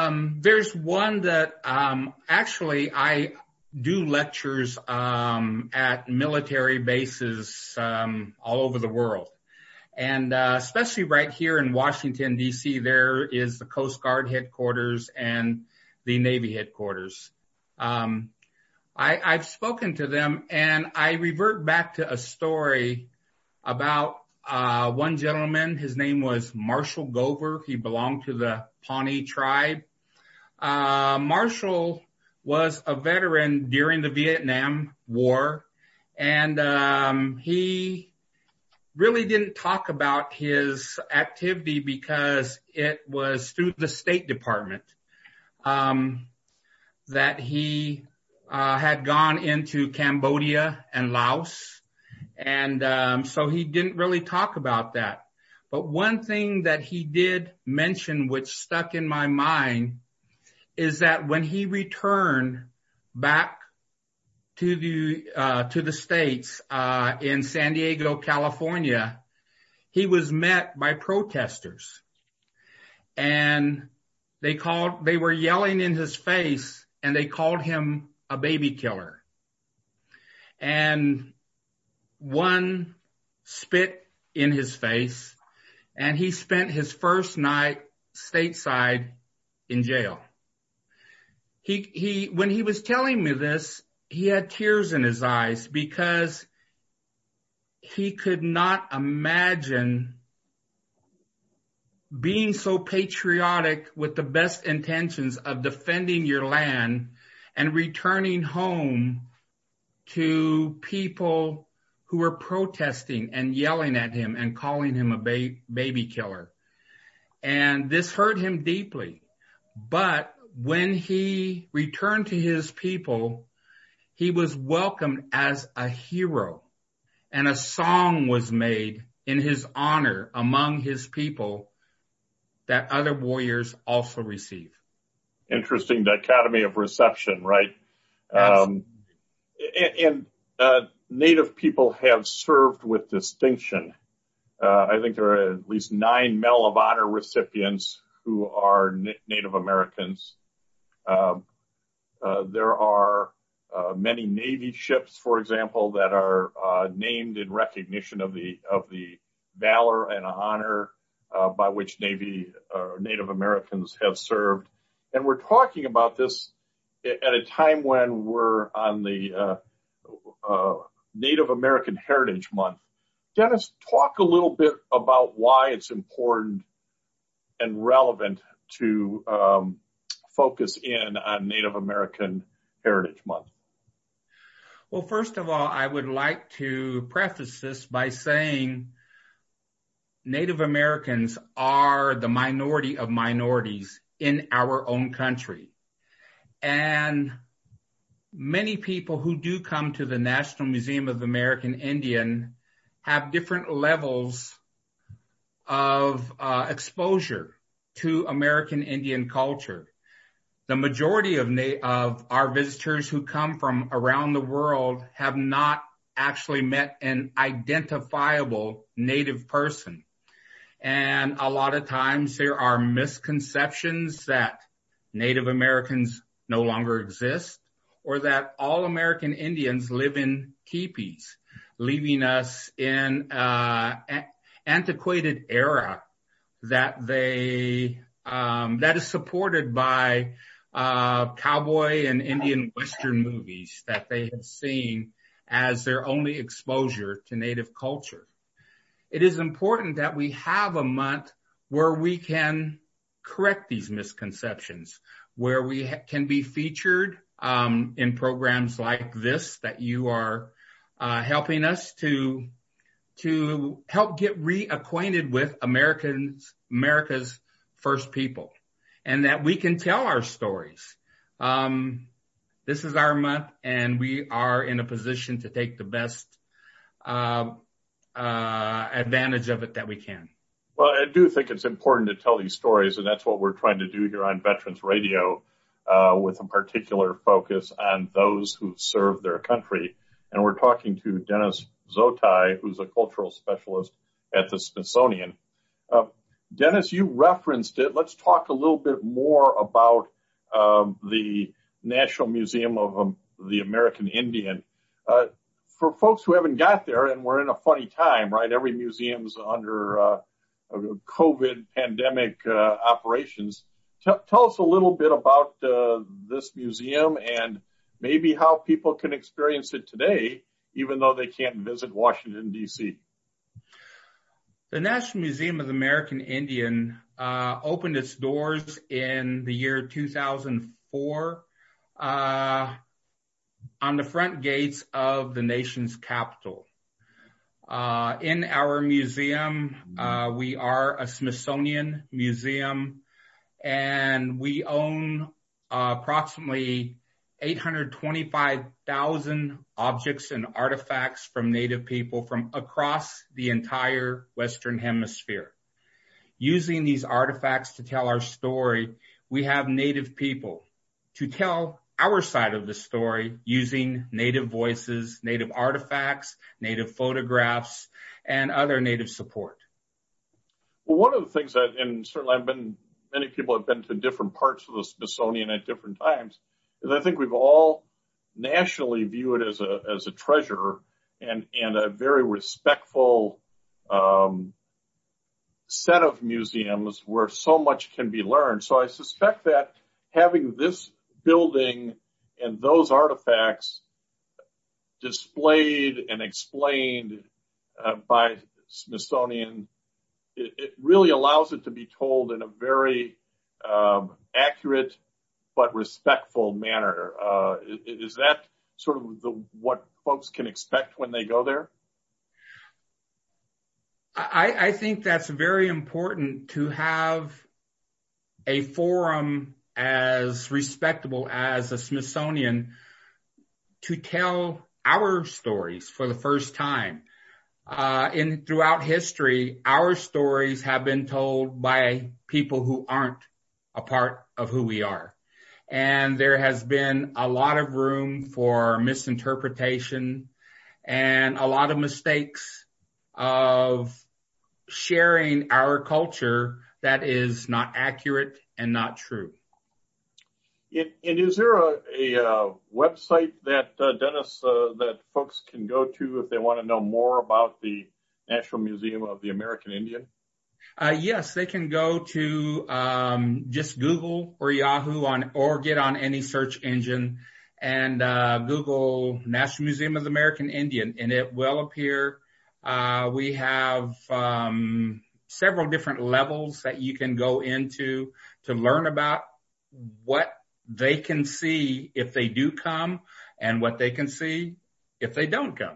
[SPEAKER 5] Um, there's one that um, actually I do lectures um, at military bases um, all over the world. And uh, especially right here in Washington, D C, there is the Coast Guard headquarters and the Navy headquarters. Um, I, I've spoken to them, and I revert back to a story about uh, one gentleman. His name was Marshall Gover. He belonged to the Pawnee tribe. Uh, Marshall was a veteran during the Vietnam War, and um, he really didn't talk about his activity because it was through the State Department um, that he uh, had gone into Cambodia and Laos. And um, so he didn't really talk about that. But one thing that he did mention, which stuck in my mind, is that when he returned back to the uh, to the States uh, in San Diego, California, he was met by protesters, and they called they were yelling in his face, and they called him a baby killer. And one spit in his face, and he spent his first night stateside in jail. He he when he was telling me this, he had tears in his eyes because he could not imagine being so patriotic with the best intentions of defending your land and returning home to people who were protesting and yelling at him and calling him a ba- baby killer. And this hurt him deeply. But when he returned to his people, he was welcomed as a hero, and a song was made in his honor among his people that other warriors also receive.
[SPEAKER 4] Interesting dichotomy of reception, right? Um, and and uh, Native people have served with distinction. Uh, I think there are at least nine Medal of Honor recipients who are na- Native Americans. Um, uh, there are Uh, many Navy ships, for example, that are uh, named in recognition of the of the valor and honor uh, by which Navy or uh, Native Americans have served. And we're talking about this at a time when we're on the uh, uh, Native American Heritage Month. Dennis, talk a little bit about why it's important and relevant to um, focus in on Native American Heritage Month.
[SPEAKER 5] Well, first of all, I would like to preface this by saying Native Americans are the minority of minorities in our own country. And many people who do come to the National Museum of the American Indian have different levels of uh, exposure to American Indian culture. The majority of, na- of our visitors who come from around the world have not actually met an identifiable Native person. And a lot of times there are misconceptions that Native Americans no longer exist, or that all American Indians live in teepees, leaving us in an uh, antiquated era that they um, that is supported by Uh, cowboy and Indian Western movies that they have seen as their only exposure to Native culture. It is important that we have a month where we can correct these misconceptions, where we ha- can be featured um, in programs like this that you are uh, helping us to to help get reacquainted with Americans, America's first people. And that we can tell our stories. Um, this is our month, and we are in a position to take the best uh, uh, advantage of it that we can.
[SPEAKER 4] Well, I do think it's important to tell these stories, and that's what we're trying to do here on Veterans Radio, uh, with a particular focus on those who serve their country. And we're talking to Dennis Zotai, who's a cultural specialist at the Smithsonian. Uh, Dennis, you referenced it. Let's talk a little bit more about um, the National Museum of um, the American Indian. Uh, for folks who haven't got there, and we're in a funny time, right? Every museum's under uh, COVID pandemic uh, operations. T- tell us a little bit about uh, this museum and maybe how people can experience it today, even though they can't visit Washington, D C.
[SPEAKER 5] The National Museum of the American Indian uh, opened its doors in the year two thousand four uh, on the front gates of the nation's capital. Uh, in our museum, uh, we are a Smithsonian museum, and we own uh, approximately eight hundred twenty-five thousand objects and artifacts from Native people from across the entire Western Hemisphere. Using these artifacts to tell our story, we have Native people to tell our side of the story using Native voices, Native artifacts, Native photographs, and other Native support.
[SPEAKER 4] Well, one of the things that, and certainly I've been, many people have been to different parts of the Smithsonian at different times, is I think we've all nationally view it as a as a treasure and and a very respectful um, set of museums where so much can be learned. So I suspect that having this building and those artifacts displayed and explained uh, by Smithsonian, it, it really allows it to be told in a very um, accurate but respectful manner. Uh, is that sort of the what folks can expect when they go there?
[SPEAKER 5] I, I think that's very important to have a forum as respectable as a Smithsonian to tell our stories for the first time. Uh, in throughout history, our stories have been told by people who aren't a part of who we are. And there has been a lot of room for misinterpretation and a lot of mistakes of sharing our culture that is not accurate and not true.
[SPEAKER 4] And, and is there a, a uh, website that, uh, Dennis, uh, that folks can go to if they want to know more about the National Museum of the American Indian?
[SPEAKER 5] Uh, yes, they can go to um, just Google or Yahoo on, or get on any search engine and uh, Google National Museum of the American Indian, and it will appear. Uh, we have um, several different levels that you can go into to learn about what they can see if they do come and what they can see if they don't come.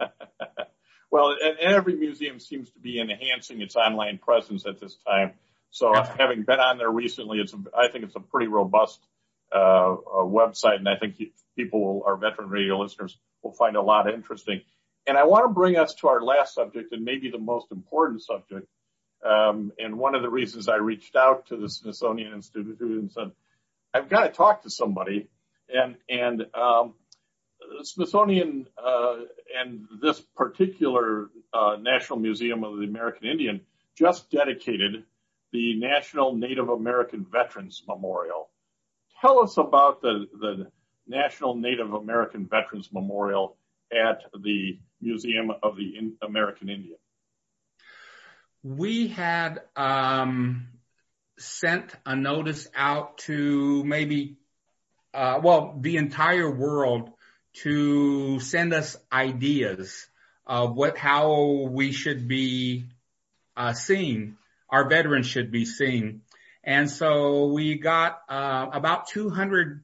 [SPEAKER 4] Well, and every museum seems to be enhancing its online presence at this time. So uh, having been on there recently, it's a, I think it's a pretty robust uh, uh, website, and I think people, will, our veteran radio listeners, will find a lot interesting. And I want to bring us to our last subject, and maybe the most important subject. Um, and one of the reasons I reached out to the Smithsonian Institute and said, I've got to talk to somebody. And, and um, the Smithsonian uh, and this particular uh, National Museum of the American Indian just dedicated the National Native American Veterans Memorial. Tell us about the, the National Native American Veterans Memorial at the Museum of the in- American Indian.
[SPEAKER 5] We had um, sent a notice out to maybe, uh, well, the entire world to send us ideas of what, how we should be uh, seen, our veterans should be seen. And so we got uh, about two hundred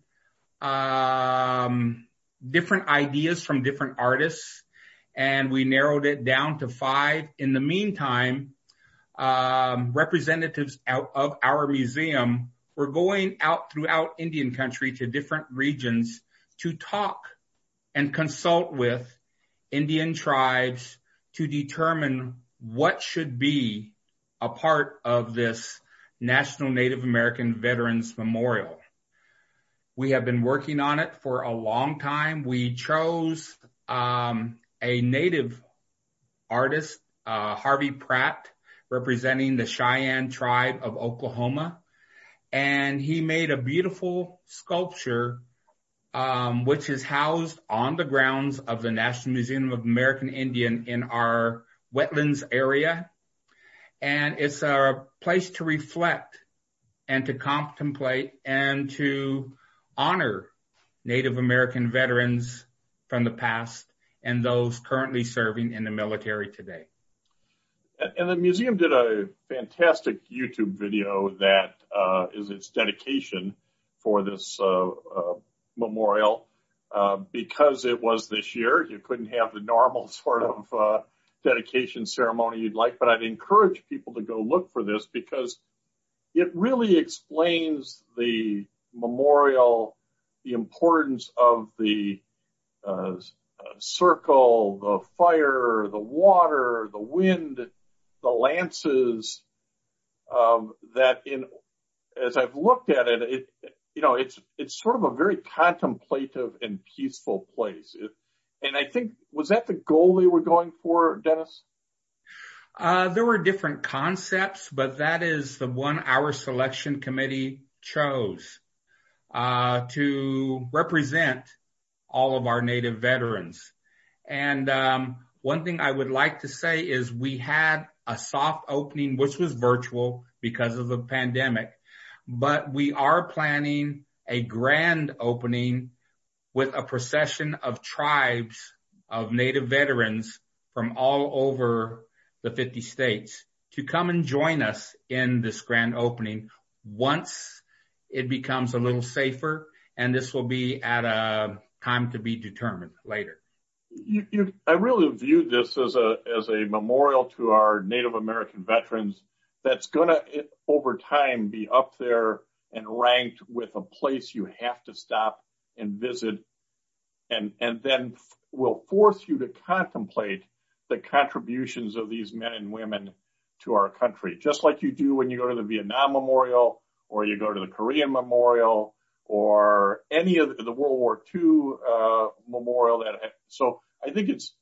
[SPEAKER 5] um, different ideas from different artists, and we narrowed it down to five. In the meantime, um, representatives out of our museum were going out throughout Indian country to different regions to talk and consult with Indian tribes to determine what should be a part of this National Native American Veterans Memorial. We have been working on it for a long time. We chose um, a Native artist, uh, Harvey Pratt, representing the Cheyenne tribe of Oklahoma. And he made a beautiful sculpture, um, which is housed on the grounds of the National Museum of American Indian in our wetlands area. And it's a place to reflect and to contemplate and to honor Native American veterans from the past and those currently serving in the military today.
[SPEAKER 4] And the museum did a fantastic YouTube video that uh, is its dedication for this uh, uh, memorial. Uh, because it was this year, you couldn't have the normal sort of uh, dedication ceremony you'd like, but I'd encourage people to go look for this because it really explains the memorial, the importance of the uh, uh, circle, the fire, the water, the wind, the lances, um, that in, as I've looked at it, it, you know, it's, it's sort of a very contemplative and peaceful place. It, and I think, was that the goal they were going for, Dennis?
[SPEAKER 5] Uh, there were different concepts, but that is the one our selection committee chose, uh, to represent all of our Native veterans. And, um, one thing I would like to say is we had a soft opening, which was virtual because of the pandemic, but we are planning a grand opening with a procession of tribes of Native veterans from all over the fifty states to come and join us in this grand opening once it becomes a little safer, and this will be at a time to be determined later.
[SPEAKER 4] You, you, I really viewed this as a as a memorial to our Native American veterans that's going to, over time, be up there and ranked with a place you have to stop and visit, and and then f- will force you to contemplate the contributions of these men and women to our country, just like you do when you go to the Vietnam Memorial or you go to the Korean Memorial or any of the World War Two uh, memorial. That so I think it's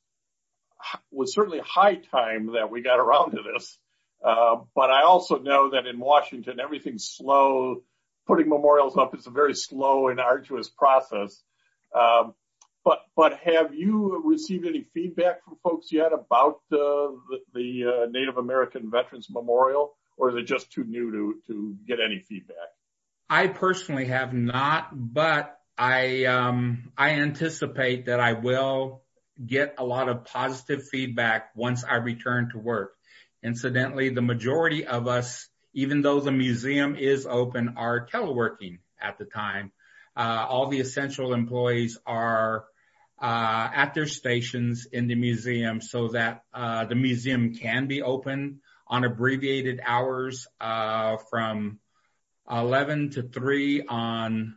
[SPEAKER 4] was certainly high time that we got around to this. Uh, but I also know that in Washington everything's slow. Putting memorials up is a very slow and arduous process. Um, but but have you received any feedback from folks yet about uh, the, the uh, Native American Veterans Memorial, or is it just too new to to get any feedback?
[SPEAKER 5] I personally have not, but I um, I anticipate that I will get a lot of positive feedback once I return to work. Incidentally, the majority of us, even though the museum is open, are teleworking at the time. Uh, all the essential employees are uh, at their stations in the museum so that uh, the museum can be open on abbreviated hours uh, from eleven to three on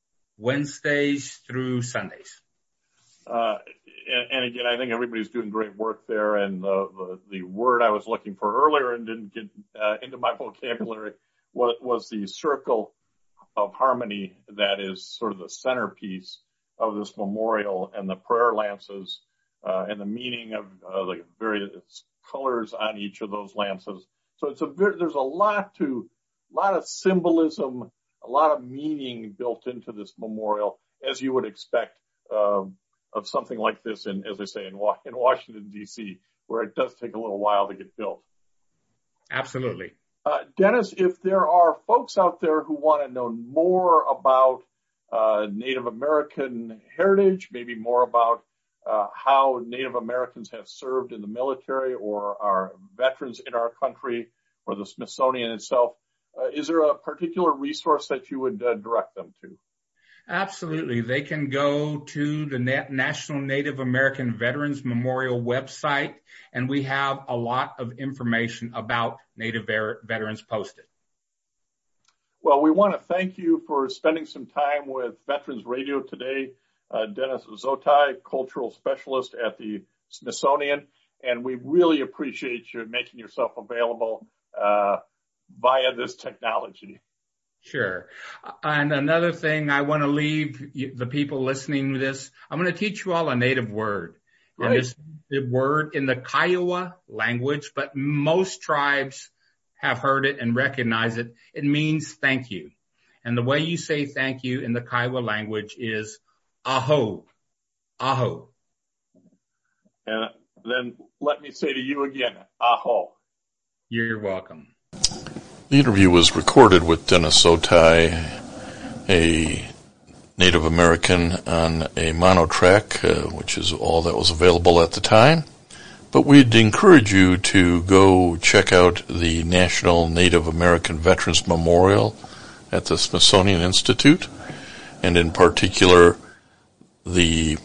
[SPEAKER 5] Wednesdays through Sundays.
[SPEAKER 4] Uh, and, and again, I think everybody's doing great work there. And the, the, the word I was looking for earlier and didn't get uh, into my vocabulary was, was the circle of harmony that is sort of the centerpiece of this memorial, and the prayer lances uh, and the meaning of uh, the various colors on each of those lances. So it's a very, there's a lot to, a lot of symbolism, a lot of meaning built into this memorial, as you would expect um, of something like this in, as I say, in, in Washington, D C, where it does take a little while to get built.
[SPEAKER 5] Absolutely.
[SPEAKER 4] Uh, Dennis, if there are folks out there who want to know more about uh, Native American heritage, maybe more about uh, how Native Americans have served in the military or are veterans in our country or the Smithsonian itself, uh, is there a particular resource that you would uh, direct them to?
[SPEAKER 5] Absolutely. They can go to the National Native American Veterans Memorial website, and we have a lot of information about Native ver- veterans posted.
[SPEAKER 4] Well, we want to thank you for spending some time with Veterans Radio today, uh, Dennis Zotai, Cultural Specialist at the Smithsonian, and we really appreciate you making yourself available uh, via this technology.
[SPEAKER 5] Sure. And another thing I want to leave the people listening to this, I'm going to teach you all a Native word.
[SPEAKER 4] Right.
[SPEAKER 5] And this, word in the Kiowa language, but most tribes have heard it and recognize it. It means thank you. And the way you say thank you in the Kiowa language is aho, aho.
[SPEAKER 4] And then let me say to you again, aho.
[SPEAKER 5] You're welcome.
[SPEAKER 2] The interview was recorded with Dennis Otai, a Native American, on a monotrack, uh, which is all that was available at the time. But we'd encourage you to go check out the National Native American Veterans Memorial at the Smithsonian Institute, and in particular, the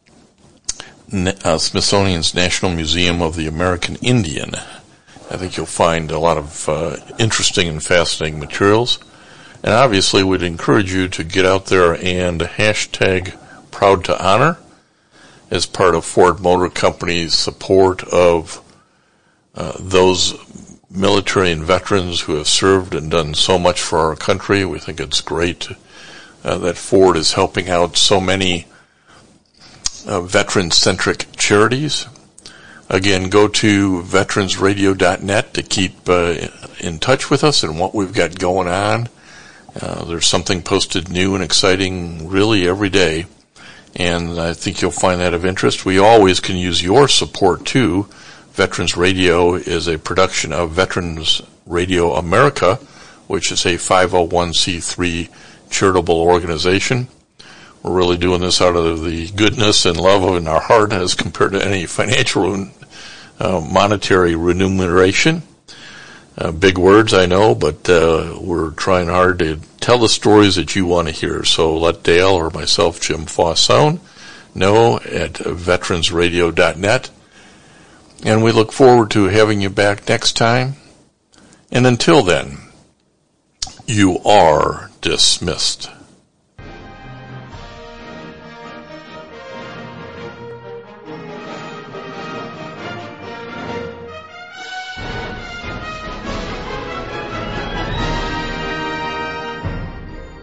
[SPEAKER 2] uh, Smithsonian's National Museum of the American Indian. I think you'll find a lot of uh, interesting and fascinating materials. And obviously, we'd encourage you to get out there and hashtag Proud to Honor as part of Ford Motor Company's support of uh, those military and veterans who have served and done so much for our country. We think it's great uh, that Ford is helping out so many uh, veteran-centric charities. Again, go to veterans radio dot net to keep uh, in touch with us and what we've got going on. Uh, there's something posted new and exciting really every day, and I think you'll find that of interest. We always can use your support, too. Veterans Radio is a production of Veterans Radio America, which is a five oh one c three charitable organization. We're really doing this out of the goodness and love in our heart as compared to any financial uh, monetary remuneration. Uh, big words, I know, but uh, we're trying hard to tell the stories that you want to hear. So let Dale or myself, Jim Fossone, know at veterans radio dot net. And we look forward to having you back next time. And until then, you are dismissed.